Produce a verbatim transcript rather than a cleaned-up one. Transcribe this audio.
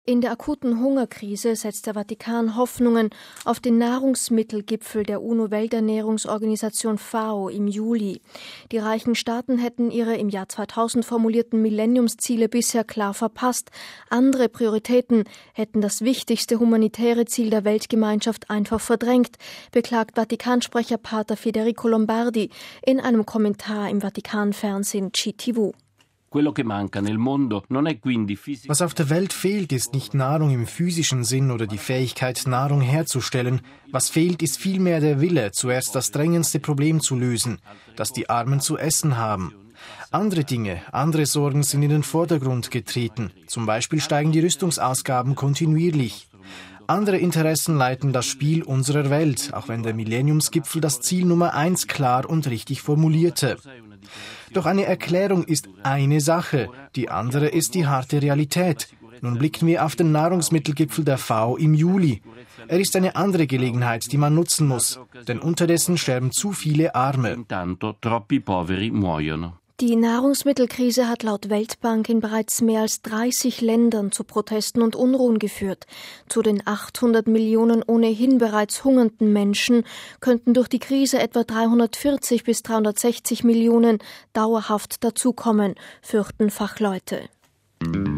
In der akuten Hungerkrise setzt der Vatikan Hoffnungen auf den Nahrungsmittelgipfel der UNO-Welternährungsorganisation FAO im Juli. Die reichen Staaten hätten ihre im Jahr zweitausend formulierten Millenniumsziele bisher klar verpasst. Andere Prioritäten hätten das wichtigste humanitäre Ziel der Weltgemeinschaft einfach verdrängt, beklagt Vatikansprecher Pater Federico Lombardi in einem Kommentar im Vatikan-Fernsehen C T V. Was auf der Welt fehlt, ist nicht Nahrung im physischen Sinn oder die Fähigkeit, Nahrung herzustellen. Was fehlt, ist vielmehr der Wille, zuerst das drängendste Problem zu lösen, dass die Armen zu essen haben. Andere Dinge, andere Sorgen sind in den Vordergrund getreten. Zum Beispiel steigen die Rüstungsausgaben kontinuierlich. Andere Interessen leiten das Spiel unserer Welt, auch wenn der Millenniumsgipfel das Ziel Nummer eins klar und richtig formulierte. Doch eine Erklärung ist eine Sache, die andere ist die harte Realität. Nun blicken wir auf den Nahrungsmittelgipfel der FAO im Juli. Er ist eine andere Gelegenheit, die man nutzen muss, denn unterdessen sterben zu viele Arme. Die Nahrungsmittelkrise hat laut Weltbank in bereits mehr als dreißig Ländern zu Protesten und Unruhen geführt. Zu den achthundert Millionen ohnehin bereits hungernden Menschen könnten durch die Krise etwa dreihundertvierzig bis dreihundertsechzig Millionen dauerhaft dazukommen, fürchten Fachleute.